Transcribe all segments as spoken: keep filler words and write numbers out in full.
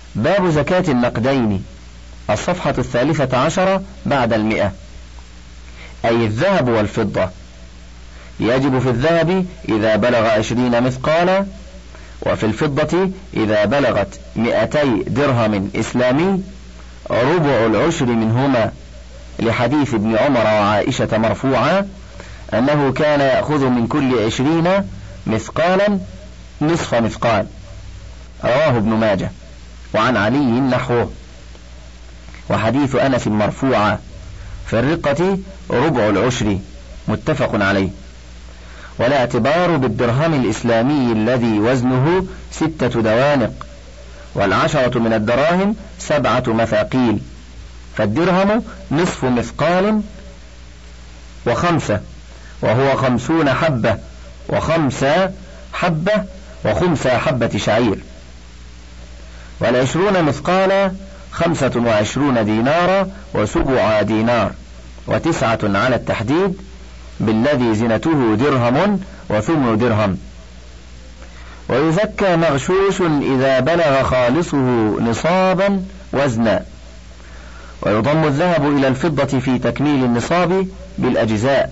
باب زكاة النقدين. الصفحة الثالثة عشرة بعد المئة. أي الذهب والفضة. يجب في الذهب إذا بلغ عشرين مثقالا، وفي الفضة إذا بلغت مئتي درهم إسلامي ربع العشر منهما، لحديث ابن عمر وعائشة مرفوعا أنه كان يأخذ من كل عشرين مثقالا نصف مثقال، رواه ابن ماجه. وعن علي نحوه. وحديث أنس مرفوعا في الرقة ربع العشر، متفق عليه. ولا اعتبار بالدرهم الإسلامي الذي وزنه ستة دوانق، والعشرة من الدراهم سبعة مثاقيل، فالدرهم نصف مثقال وخمسة، وهو خمسون حبة، وخمسة حبة، وخمسة حبة شعير. والعشرون مثقالا خمسة وعشرون دينارا وسبع دينار، وتسعة على التحديد بالذي زنته درهم وثمن درهم. ويزكى مغشوش إذا بلغ خالصه نصابا وزنا. ويضم الذهب إلى الفضة في تكميل النصاب بالأجزاء،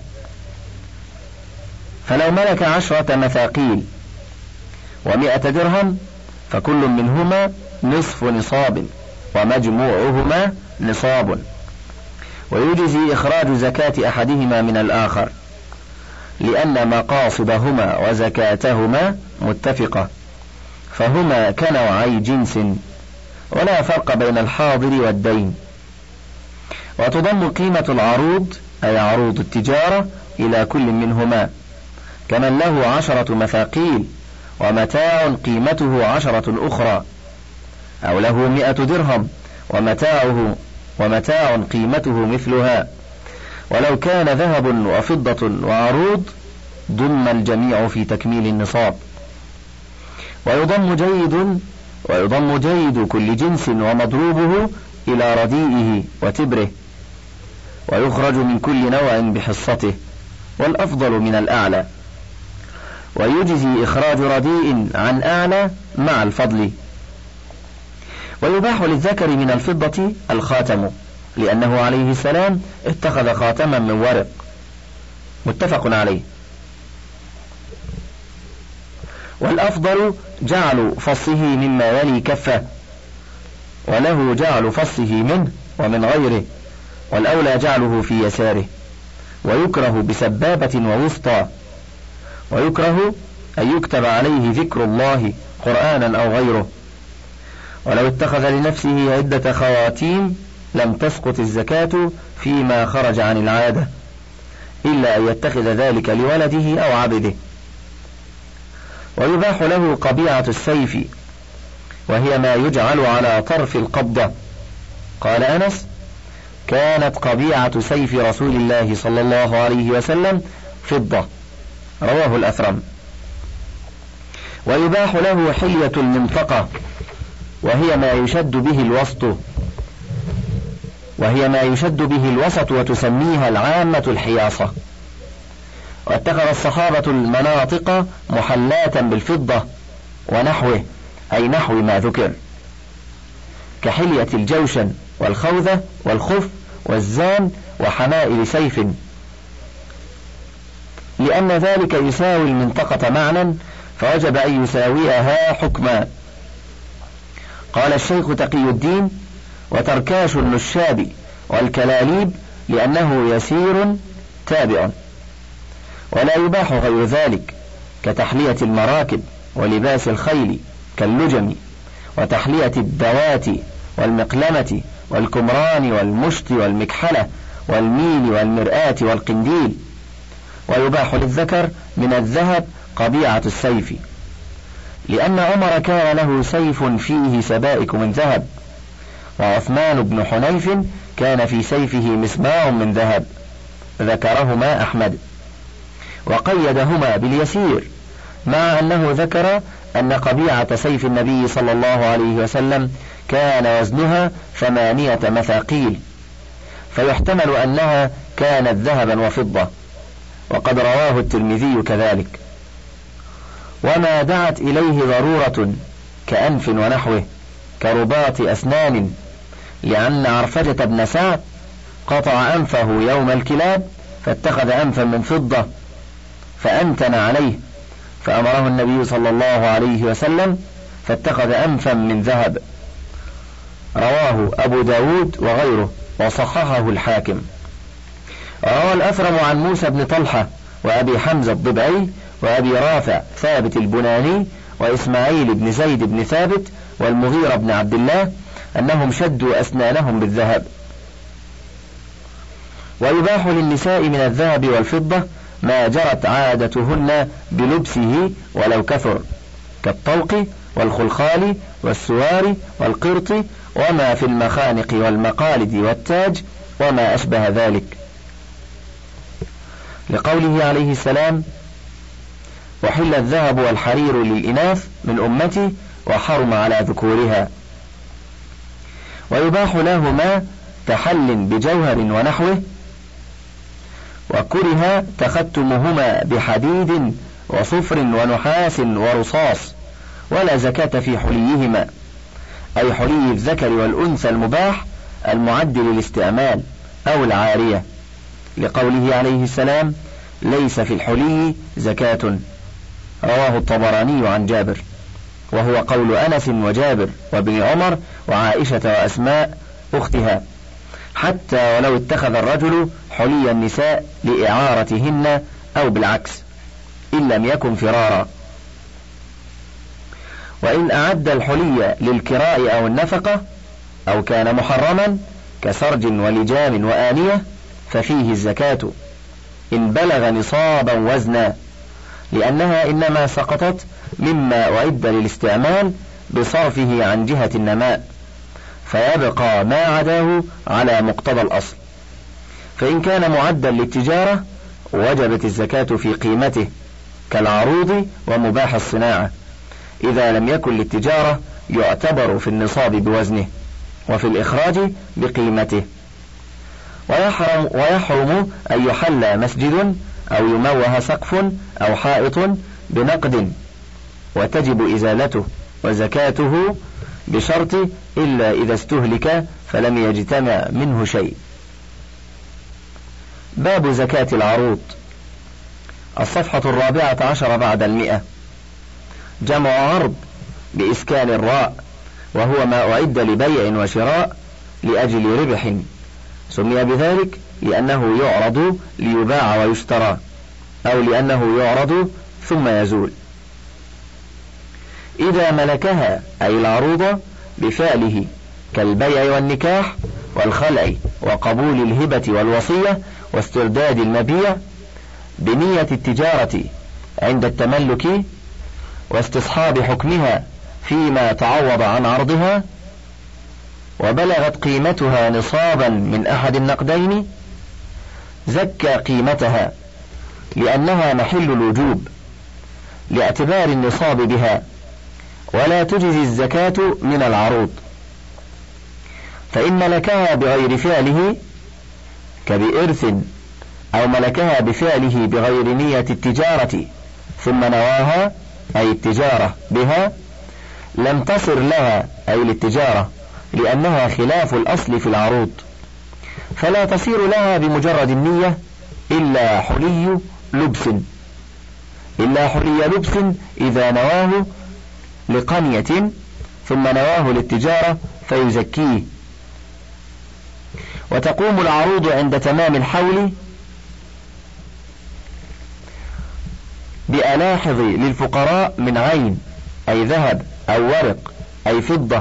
فلو ملك عشرة مثاقيل ومائة درهم فكل منهما نصف نصاب، ومجموعهما نصاب. ويجزي إخراج زكاة أحدهما من الآخر، لأن مقاصدهما وزكاتهما متفقة، فهما كنوعي جنس، ولا فرق بين الحاضر والدين. وتضم قيمة العروض أي عروض التجارة إلى كل منهما، كمن له عشرة مثاقيل ومتاع قيمته عشرة أخرى، أو له مئة درهم ومتاعه ومتاع قيمته مثلها. ولو كان ذهب وفضة وعروض ضم الجميع في تكميل النصاب. ويضم جيد ويضم جيد كل جنس ومضروبه إلى رديئه وتبره، ويخرج من كل نوع بحصته، والأفضل من الأعلى. ويجزي إخراج رديء عن أعلى مع الفضل. ويباح للذكر من الفضة الخاتم، لأنه عليه السلام اتخذ خاتما من ورق، متفق عليه. والأفضل جعل فصه مما يلي كفه، وله جعل فصه منه ومن غيره، والأولى جعله في يساره. ويكره بسبابة ووسطى. ويكره أن يكتب عليه ذكر الله قرآنا أو غيره. ولو اتخذ لنفسه عدة خواتيم لم تسقط الزكاة فيما خرج عن العادة، إلا أن يتخذ ذلك لولده أو عبده. ويباح له قبيعة السيف، وهي ما يجعل على طرف القبضة. قال أنس: كانت قبيعة سيف رسول الله صلى الله عليه وسلم فضة، رواه الأثرم. ويباح له حلية المنطقة، وهي ما يشد به الوسط وهي ما يشد به الوسط وتسميها العامة الحياصة. واتخذ الصحابة المناطق محلاة بالفضة ونحوه، أي نحو ما ذكر، كحلية الجوشن والخوذة والخف والزان وحمائل سيف، لأن ذلك يساوي المنطقة معنى، فوجب أن يساويها حكما. قال الشيخ تقي الدين: وتركاش النشاب والكلاليب لأنه يسير تابع. ولا يباح غير ذلك، كتحلية المراكب ولباس الخيل كاللجم، وتحلية الدوات والمقلمة والكمران والمشط والمكحلة والميل والمرآة والقنديل. ويباح للذكر من الذهب قبيعة السيف، لأن عمر كان له سيف فيه سبائك من ذهب، وعثمان بن حنيف كان في سيفه مسماع من ذهب، ذكرهما أحمد، وقيدهما باليسير، مع أنه ذكر أن قبيعة سيف النبي صلى الله عليه وسلم كان وزنها ثمانية مثاقيل، فيحتمل أنها كانت ذهبا وفضة، وقد رواه الترمذي كذلك. وما دعت إليه ضرورة كأنف ونحوه، كرباط أسنان، لأن عرفجة بن سعد قطع أنفه يوم الكلاب فاتخذ أنفا من فضة فأنتن عليه، فأمره النبي صلى الله عليه وسلم فاتخذ أنفا من ذهب. رواه أبو داود وغيره وصححه الحاكم. روى الأثرم عن موسى بن طلحة وأبي حمزة الضبعي وأبي رافع ثابت البناني وإسماعيل بن زيد بن ثابت والمغيرة بن عبد الله أنهم شدوا أسنانهم بالذهب. ويباح للنساء من الذهب والفضة ما جرت عادتهن بلبسه ولو كثر، كالطوق والخلخال والسوار والقرط وما في المخانق والمقالد والتاج وما أشبه ذلك، لقوله عليه السلام: وحل الذهب والحرير للإناث من أمتي وحرم على ذكورها. ويباح لهما تحل بجوهر ونحوه، وكره تختمهما بحديد وصفر ونحاس ورصاص، ولا زكاة في حليهما، أي حلي الذكر والأنثى المباح المعد للاستعمال أو العارية، لقوله عليه السلام: ليس في الحلي زكاة. رواه الطبراني عن جابر، وهو قول أنس وجابر وابن عمر وعائشة وأسماء أختها، حتى ولو اتخذ الرجل حلي النساء لإعارتهن أو بالعكس إن لم يكن فرارا. وإن أعد الحلي للكراء أو النفقة أو كان محرما كسرج ولجام وآنية ففيه الزكاة إن بلغ نصابا وزنا، لأنها إنما سقطت مما أعد للاستعمال بصرفه عن جهة النماء، فيبقى ما عداه على مقتضى الأصل. فإن كان معدا للتجارة وجبت الزكاة في قيمته كالعروض ومباح الصناعة، إذا لم يكن للتجارة يعتبر في النصاب بوزنه وفي الإخراج بقيمته. ويحرم, ويحرم أن يحل مسجد أو يموه سقف أو حائط بنقد، وتجب إزالته وزكاته بشرط إلا إذا استهلك فلم يجتمع منه شيء. باب زكاة العروض. الصفحة الرابعة عشر بعد المئة. جمع عرض بإسكان الراء، وهو ما أعد لبيع وشراء لأجل ربح، سمي بذلك لأنه يعرض ليباع ويشترى، أو لأنه يعرض ثم يزول. إذا ملكها أي العروض بفعله كالبيع والنكاح والخلع وقبول الهبة والوصية واسترداد المبيع بنية التجارة عند التملك واستصحاب حكمها فيما تعوض عن عرضها، وبلغت قيمتها نصابا من أحد النقدين، زكى قيمتها لأنها محل الوجوب لاعتبار النصاب بها، ولا تجزي الزكاة من العروض. فإن ملكها بغير فعله كبإرث أو ملكها بفعله بغير نية التجارة ثم نواها أي التجارة بها لم تصر لها أي للتجارة، لأنها خلاف الأصل في العروض، فلا تصير لها بمجرد النية إلا حلي لبس إلا حلي لبس إذا نواه لقنية ثم نواه للتجارة فيزكيه. وتقوم العروض عند تمام الحول بألاحظ للفقراء من عين أي ذهب أو ورق أي فضة،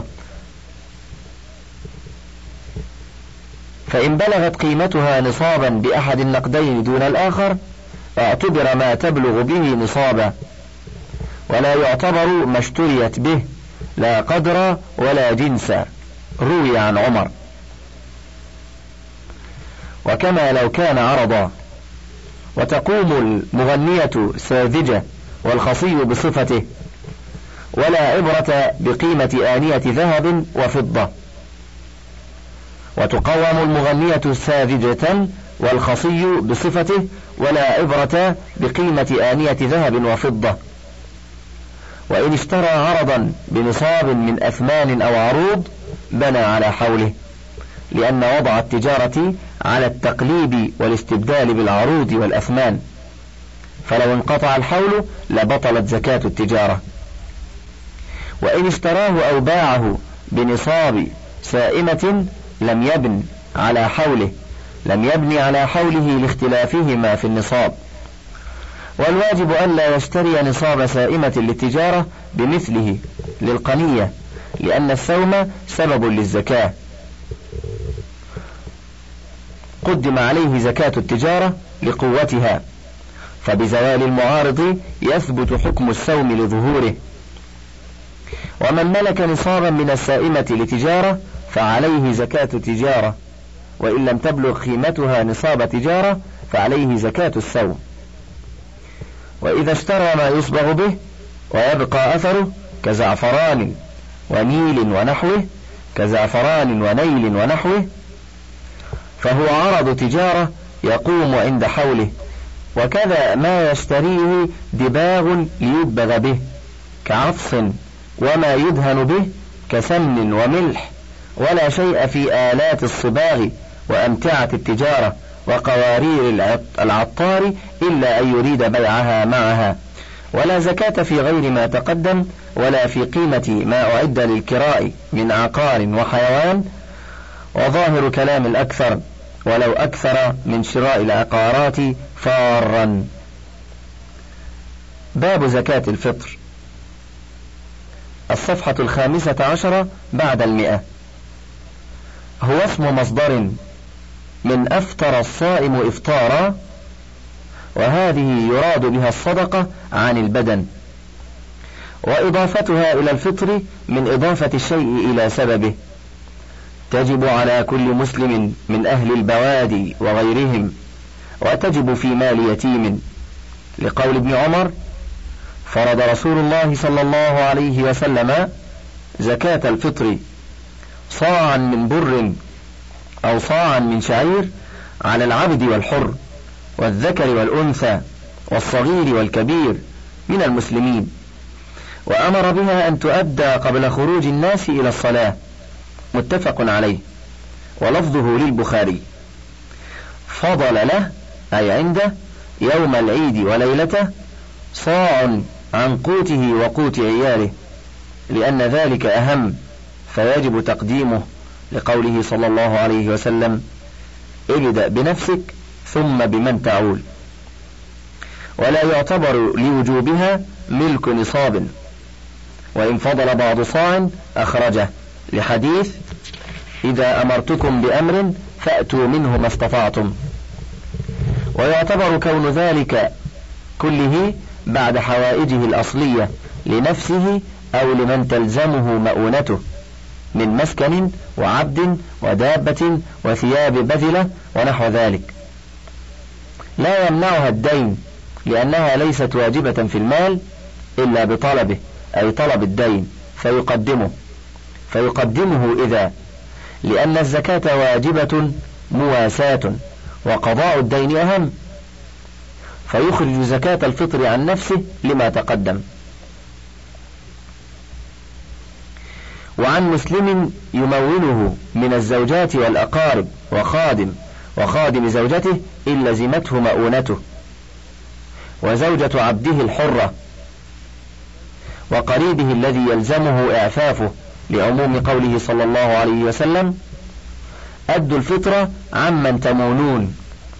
فإن بلغت قيمتها نصابا بأحد النقدين دون الآخر اعتبر ما تبلغ به نصابا، ولا يعتبر ما اشتريت به لا قدر ولا جنسا، روي عن عمر. وكما لو كان عرضا. وتقوم المغنية ساذجة والخصي بصفته، ولا عبرة بقيمة آنية ذهب وفضة. وتقوم المغنية ساذجة والخصي بصفته، ولا عبرة بقيمة آنية ذهب وفضة. وإن اشترى عرضا بنصاب من أثمان أو عروض بنى على حوله، لأن وضع التجارة على التقليب والاستبدال بالعروض والأثمان، فلو انقطع الحول لبطلت زكاة التجارة. وإن اشتراه أو باعه بنصاب سائمة لم يبن على حوله لم يبني على حوله لاختلافهما في النصاب. والواجب ألا يشتري نصاب سائمة للتجارة بمثله للقنية، لأن السوم سبب للزكاة، قدم عليه زكاة التجارة لقوتها، فبزوال المعارض يثبت حكم السوم لظهوره. ومن ملك نصابا من السائمة لتجارة فعليه زكاة تجارة، وإن لم تبلغ قيمتها نصاب تجارة فعليه زكاة السوم. وإذا اشترى ما يصبغ به ويبقى أثره كزعفران ونيل ونحوه كزعفران ونيل ونحوه فهو عرض تجارة يقوم عند حوله. وكذا ما يشتريه دباغ ليدبغ به كعفص، وما يدهن به كسمن وملح، ولا شيء في آلات الصباغ وأمتعة التجارة وقوارير العطار إلا أن يريد بيعها معها. ولا زكاة في غير ما تقدم، ولا في قيمة ما أعد للكراء من عقار وحيوان، وظاهر كلام الأكثر ولو أكثر من شراء العقارات فارا. باب زكاة الفطر. الصفحة الخامسة عشرة بعد المئة. هو اسم مصدر من أفطر الصائم إفطارا، وهذه يراد بها الصدقة عن البدن، وإضافتها إلى الفطر من إضافة الشيء إلى سببه، تجب على كل مسلم من أهل البوادي وغيرهم، وتجب في مال يتيم، لقول ابن عمر: فرض رسول الله صلى الله عليه وسلم زكاة الفطر صاعا من بر أو صاعا من شعير على العبد والحر والذكر والأنثى والصغير والكبير من المسلمين، وأمر بها أن تؤدى قبل خروج الناس إلى الصلاة، متفق عليه، ولفظه للبخاري. فضل له أي عنده يوم العيد وليلته صاع عن قوته وقوت عياله، لأن ذلك أهم فيجب تقديمه، لقوله صلى الله عليه وسلم: ابدأ بنفسك ثم بمن تعول. ولا يعتبر لوجوبها ملك نصاب، وإن فضل بعض صاع أخرجه، لحديث: إذا أمرتكم بأمر فأتوا منه ما استطعتم. ويعتبر كون ذلك كله بعد حوائجه الأصلية لنفسه أو لمن تلزمه مؤونته من مسكن وعبد ودابة وثياب بذلة ونحو ذلك، لا يمنعها الدين، لأنها ليست واجبة في المال إلا بطلبه، أي طلب الدين، فيقدمه فيقدمه إذا، لأن الزكاة واجبة مواساة، وقضاء الدين أهم، فيخرج زكاة الفطر عن نفسه لما تقدم. وعن مسلم يموله من الزوجات والأقارب وخادم وخادم زوجته إن لزمته مؤونته، وزوجة عبده الحرة، وقريبه الذي يلزمه إعفافه، لعموم قوله صلى الله عليه وسلم: أدوا الفطرة عمن تمونون.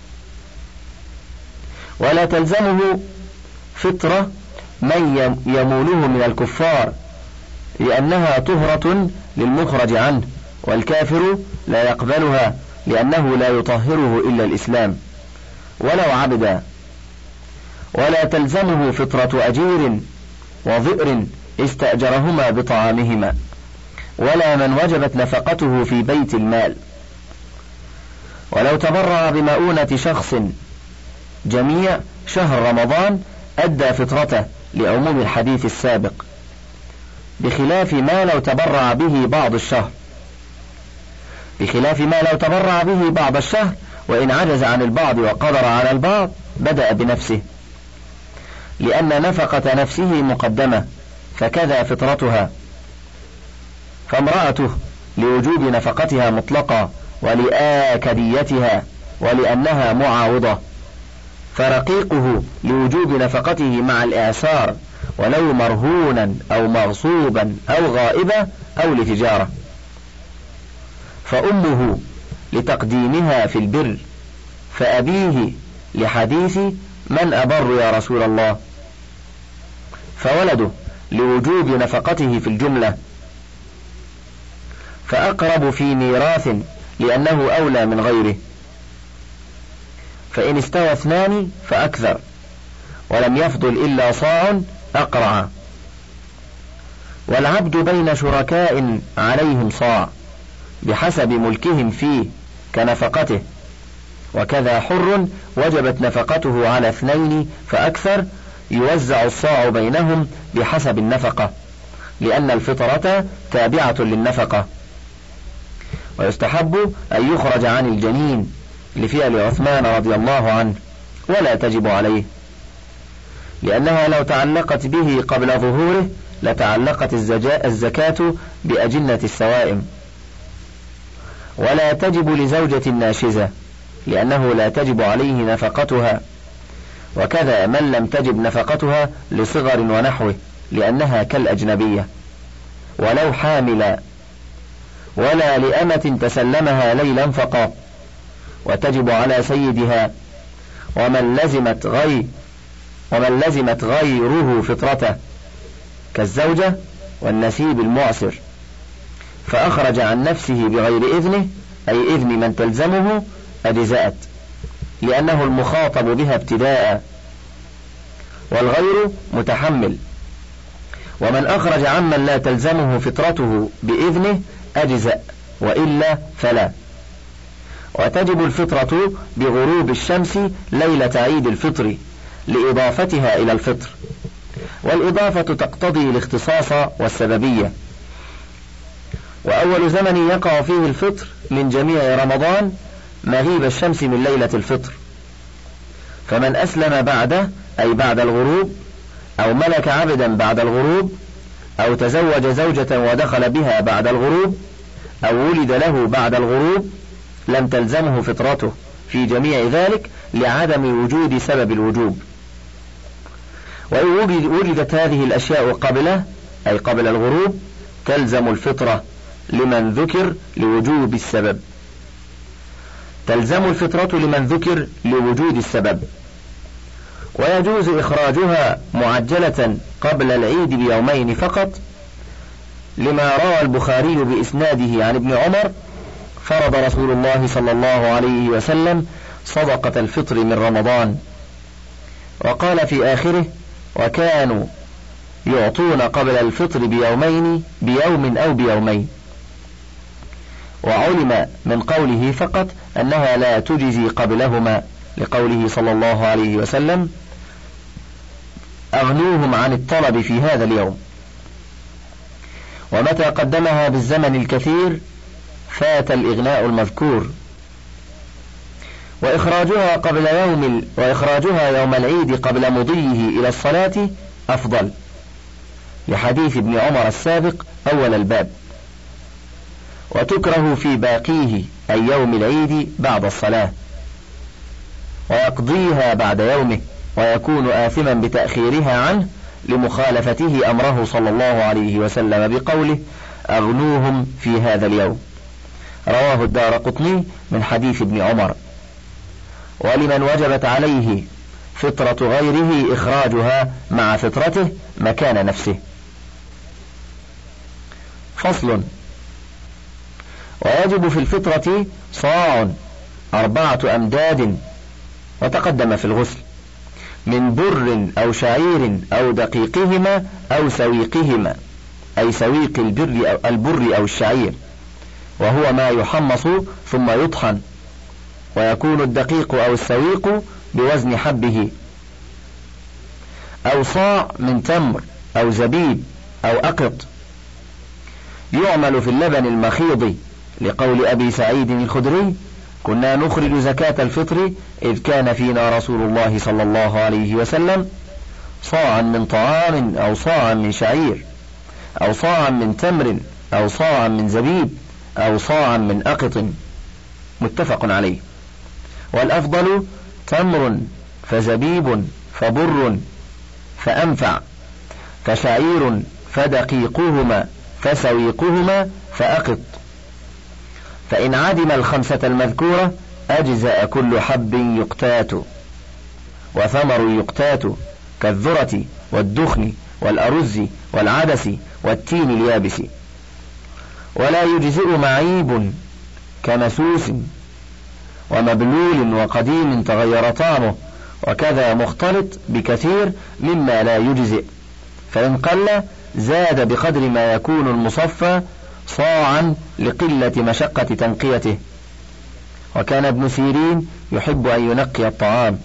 ولا تلزمه فطرة من يموله من الكفار، لأنها طهرة للمخرج عنه، والكافر لا يقبلها لأنه لا يطهره إلا الإسلام، ولو عبدا. ولا تلزمه فطرة أجير وظئر استأجرهما بطعامهما، ولا من وجبت نفقته في بيت المال. ولو تبرع بمؤونة شخص جميع شهر رمضان أدى فطرته، لعموم الحديث السابق، بخلاف ما لو تبرع به بعض الشهر بخلاف ما لو تبرع به بعض الشهر وإن عجز عن البعض وقدر على البعض بدأ بنفسه، لأن نفقة نفسه مقدمة، فكذا فطرتها. فامرأته لوجوب نفقتها مطلقا ولآكديتها ولأنها معاوضة، فرقيقه لوجوب نفقته مع الإعسار ولو مرهونا أو مغصوبا أو غائبا أو لتجارة. فأمه لتقديمها في البر، فأبيه لحديث من أبر يا رسول الله، فولده لوجوب نفقته في الجملة، فأقرب في ميراث لأنه أولى من غيره، فإن استوى اثنان فأكثر ولم يفضل إلا صاع أقرع. والعبد بين شركاء عليهم صاع بحسب ملكهم فيه كنفقته، وكذا حر وجبت نفقته على اثنين فأكثر يوزع الصاع بينهم بحسب النفقة، لأن الفطرة تابعة للنفقة. ويستحب أن يخرج عن الجنين لفعل عثمان رضي الله عنه، ولا تجب عليه، لأنها لو تعلقت به قبل ظهوره لتعلقت الزكاة بأجنة السوائم. ولا تجب لزوجة ناشزة، لأنه لا تجب عليه نفقتها، وكذا من لم تجب نفقتها لصغر ونحوه، لأنها كالأجنبية. ولو حاملا، ولا لأمة تسلمها ليلا فقط، وتجب على سيدها. ومن لزمت غير ومن لزمت غيره فطرته كالزوجة والنسيب المعسر، فأخرج عن نفسه بغير إذنه أي إذن من تلزمه أجزأت، لأنه المخاطب بها ابتداء، والغير متحمل. ومن أخرج عمن لا تلزمه فطرته بإذنه أجزأ، وإلا فلا. وتجب الفطرة بغروب الشمس ليلة عيد الفطر لإضافتها إلى الفطر، والإضافة تقتضي الاختصاص والسببية. وأول زمن يقع فيه الفطر من جميع رمضان مغيب الشمس من ليلة الفطر، فمن أسلم بعده أي بعد الغروب، أو ملك عبدا بعد الغروب، أو تزوج زوجة ودخل بها بعد الغروب، أو ولد له بعد الغروب، لم تلزمه فطرته في جميع ذلك لعدم وجود سبب الوجوب. وإن وجدت هذه الأشياء قبله أي قبل الغروب تلزم الفطرة لمن ذكر لوجوب السبب، تلزم الفطرة لمن ذكر لوجود السبب. ويجوز إخراجها معجلة قبل العيد بيومين فقط، لما روى البخاري بإسناده عن ابن عمر: فرض رسول الله صلى الله عليه وسلم صدقة الفطر من رمضان، وقال في آخره: وكانوا يعطون قبل الفطر بيومين بيوم أو بيومين. وعلم من قوله فقط أنها لا تجزي قبلهما، لقوله صلى الله عليه وسلم: أغنوهم عن الطلب في هذا اليوم. ومتى قدمها بالزمن الكثير فات الإغناء المذكور. وإخراجها قبل يوم وإخراجها يوم العيد قبل مضيه إلى الصلاة أفضل، لحديث ابن عمر السابق أول الباب. وتكره في باقيه أي يوم العيد بعد الصلاة، ويقضيها بعد يومه، ويكون آثما بتأخيرها عنه لمخالفته أمره صلى الله عليه وسلم بقوله: أغنوهم في هذا اليوم. رواه الدارقطني من حديث ابن عمر. ولمن وجبت عليه فطرة غيره إخراجها مع فطرته مكان نفسه. فصل. ويجب في الفطرة صاع أربعة أمداد، وتقدم في الغسل، من بر أو شعير أو دقيقهما أو سويقهما، أي سويق البر أو, البر أو الشعير، وهو ما يحمص ثم يطحن، ويكون الدقيق أو السويق بوزن حبه. أو صاع من تمر أو زبيب أو أقط، يعمل في اللبن المخيض، لقول أبي سعيد الخدري: كنا نخرج زكاة الفطر إذ كان فينا رسول الله صلى الله عليه وسلم صاعا من طعام أو صاعا من شعير. أو صاعا من تمر أو صاعا من زبيب أو صاعا من أقط، متفق عليه. والأفضل تمر فزبيب فبر فأنفع، فشعير فدقيقهما فسويقهما فأقط. فإن عدم الخمسة المذكورة أجزأ كل حب يقتات، وثمر يقتات كالذرة والدخن والأرز والعدس والتين اليابس. ولا يجزئ معيب كمسوس ومبلول وقديم تغير طعمه، وكذا مختلط بكثير مما لا يجزئ، فإن قل زاد بقدر ما يكون المصفى صاعا لقلة مشقة تنقيته. وكان ابن سيرين يحب أن ينقي الطعام،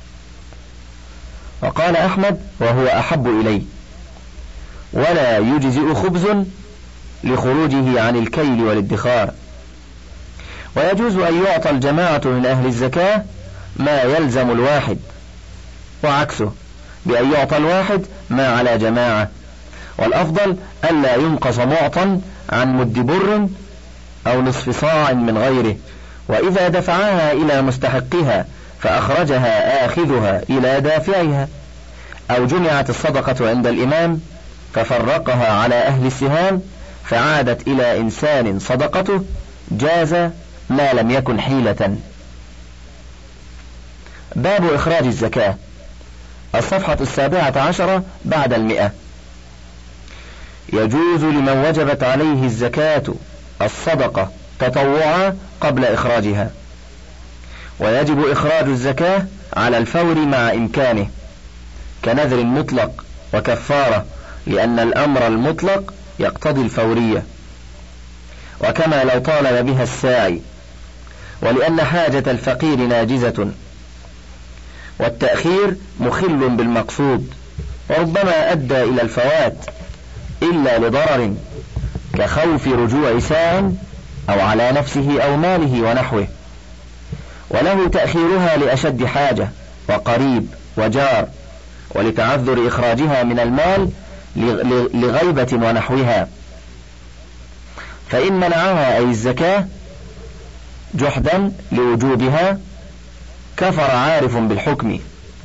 وقال أحمد وهو أحب إليه. ولا يجزئ خبز لخروجه عن الكيل والادخار. ويجوز أن يعطى الجماعة من أهل الزكاة ما يلزم الواحد، وعكسه بأن يعطى الواحد ما على جماعة. والأفضل ألا ينقص معطى عن مد بر أو نصف صاع من غيره. وإذا دفعها إلى مستحقها فأخرجها آخذها إلى دافعها، أو جمعت الصدقة عند الإمام ففرقها على أهل السهام فعادت إلى إنسان صدقته، جاز ما لم يكن حيلة. باب إخراج الزكاة، الصفحة السابعة عشرة بعد المئة. يجوز لمن وجبت عليه الزكاة الصدقة تطوعا قبل إخراجها، ويجب إخراج الزكاة على الفور مع إمكانه، كنذر مطلق وكفارة، لأن الأمر المطلق يقتضي الفورية، وكما لو طالب بها الساعي، ولأن حاجة الفقير ناجزة، والتأخير مخل بالمقصود، وربما أدى إلى الفوات إلا لضرر كخوف رجوع ساع أو على نفسه أو ماله ونحوه. وله تأخيرها لأشد حاجة وقريب وجار، ولتعذر إخراجها من المال لغيبة ونحوها. فإن منعها أي الزكاة جحدا لوجوبها كفر عارف بالحكم،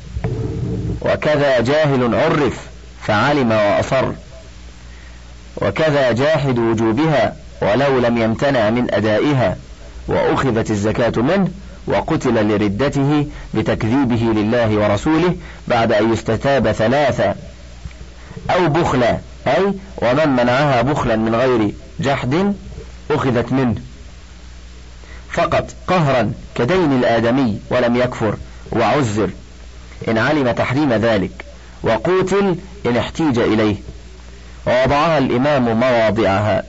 وكذا جاهل عرف فعلم وأصر، وكذا جاحد وجوبها ولو لم يمتنع من أدائها وأخذت الزكاة منه وقتل لردته بتكذيبه لله ورسوله بعد أن يستتاب ثلاثة، أو بخلا، أي ومن منعها بخلا من غير جحد أخذت منه فقط قهرا كدين الآدمي ولم يكفر، وعزر إن علم تحريم ذلك، وقوتل إن احتيج إليه. ووضعها الإمام مواضعها.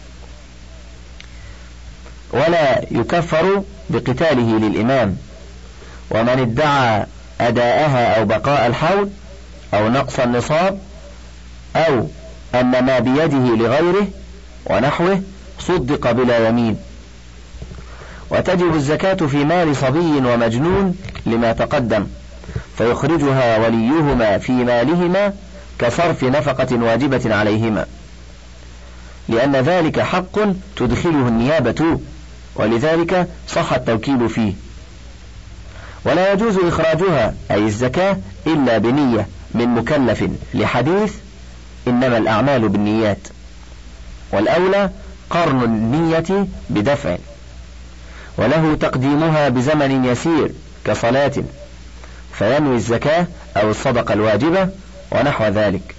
ولا يكفر بقتاله للإمام. ومن ادعى أداءها أو بقاء الحول أو نقص النصاب أو أن ما بيده لغيره ونحوه صدق بلا يمين. وتجب الزكاة في مال صبي ومجنون لما تقدم، فيخرجها وليهما في مالهما كصرف نفقة واجبة عليهما، لأن ذلك حق تدخله النيابة، ولذلك صح التوكيل فيه. ولا يجوز إخراجها أي الزكاة إلا بنية من مكلف، لحديث إنما الأعمال بالنيات، والأولى قرن النية بدفع. وله تقديمها بزمن يسير كصلاة، فينوي الزكاة أو الصدقة الواجبة ونحو ذلك.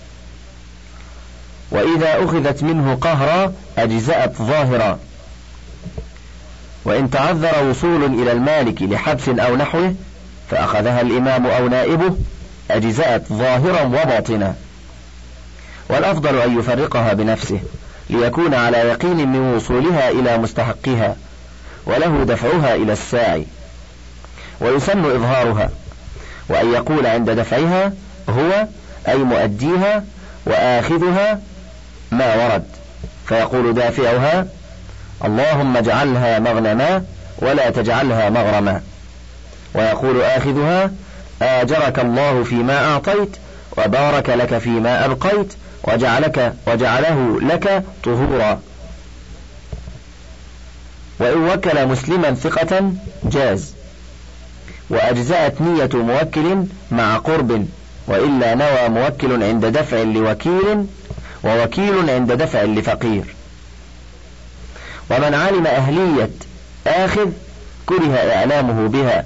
وإذا أخذت منه قهرا أجزأت ظاهرا، وإن تعذر وصول إلى المالك لحبس أو نحوه فأخذها الإمام أو نائبه أجزأت ظاهرا وباطنا. والأفضل أن يفرقها بنفسه ليكون على يقين من وصولها إلى مستحقها، وله دفعها إلى الساعي. ويسن إظهارها، وأن يقول عند دفعها هو أي مؤديها وآخذها ما ورد، فيقول دافعها اللهم اجعلها مغنما ولا تجعلها مغرما، ويقول آخذها آجرك الله فيما أعطيت وبارك لك فيما أبقيت وجعلك وجعله لك طهورا. وإن وكل مسلما ثقة جاز، وأجزأت نية موكل مع قرب، وإلا نوى موكل عند دفع لوكيل ووكيل عند دفع لفقير. ومن علم أهلية آخذ كره إعلامه بها،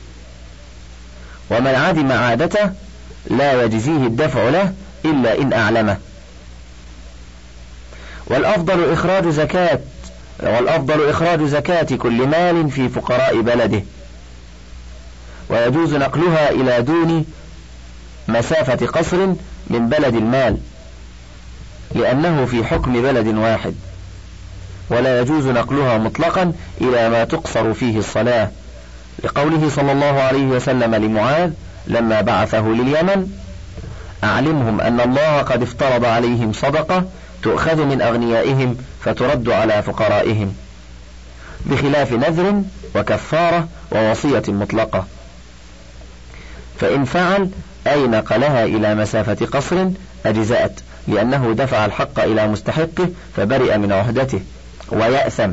ومن عدم عادته لا يجزيه الدفع له إلا إن أعلمه. والأفضل إخراج زكاة والأفضل إخراج زكاة كل مال في فقراء بلده، ويجوز نقلها إلى دون مسافة قصر من بلد المال، لأنه في حكم بلد واحد، ولا يجوز نقلها مطلقا إلى ما تقصر فيه الصلاة، لقوله صلى الله عليه وسلم لمعاذ لما بعثه لليمن: أعلمهم أن الله قد افترض عليهم صدقة تؤخذ من أغنيائهم فترد على فقرائهم، بخلاف نذر وكفارة ووصية مطلقة. فإن فعل أي نقلها إلى مسافة قصر أجزأت، لأنه دفع الحق إلى مستحقه فبرئ من عهدته، ويأثم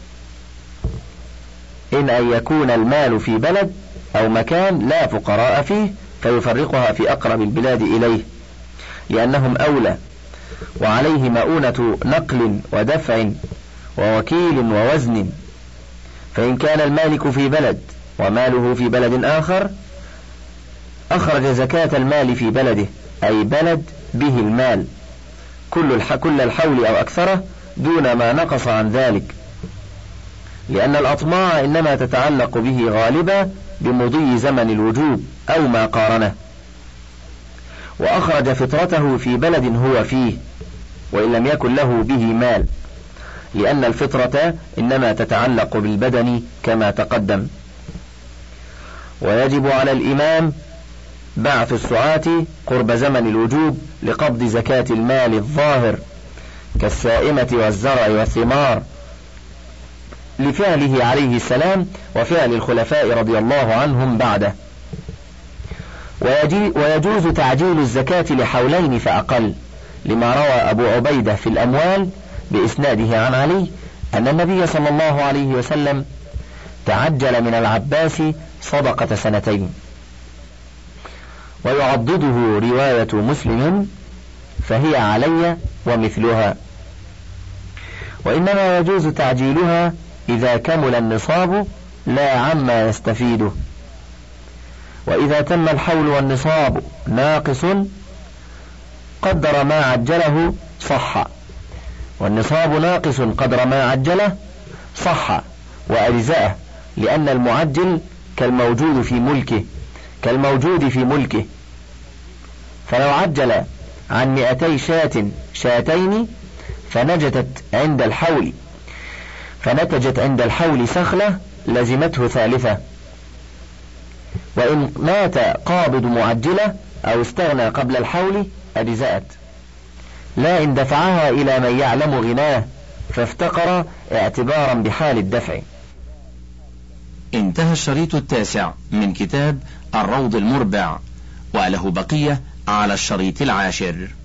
إن أن يكون المال في بلد أو مكان لا فقراء فيه فيفرقها في أقرب البلاد إليه، لأنهم أولى، وعليه مؤونة نقل ودفع ووكيل ووزن. فإن كان المالك في بلد وماله في بلد آخر أخرج زكاة المال في بلده، أي بلد به المال كل كل الحول أو أكثره دون ما نقص عن ذلك، لأن الأطماع إنما تتعلق به غالبا بمضي زمن الوجوب أو ما قارنه. وأخرج فطرته في بلد هو فيه وإن لم يكن له به مال، لأن الفطرة إنما تتعلق بالبدن كما تقدم. ويجب على الإمام بعث السعاة قرب زمن الوجوب لقبض زكاة المال الظاهر كالسائمة والزرع والثمار، لفعله عليه السلام وفعل الخلفاء رضي الله عنهم بعده. ويجوز تعجيل الزكاة لحولين فأقل، لما روى أبو عبيدة في الأموال بإسناده عن علي أن النبي صلى الله عليه وسلم تعجل من العباس صدقة سنتين. ويعضده رواية مسلم فهي علي ومثلها. وإنما يجوز تعجيلها إذا كمل النصاب لا عما يستفيده. وإذا تم الحول والنصاب ناقص قدر ما عجله صح، والنصاب ناقص قدر ما عجله صح وأجزأه، لأن المعجل كالموجود في ملكه كالموجود في ملكه فلو عجل عن مئتي شاة شاتين فنجتت عند الحول فنتجت عند الحول سخلة لزمته ثالثة. وإن مات قابض معجلة أو استغنى قبل الحول أجزأت، لا إن دفعها إلى من يعلم غناه فافتقر اعتبارا بحال الدفع. انتهى الشريط التاسع من كتاب الروض المربع، وله بقية على الشريط العاشر.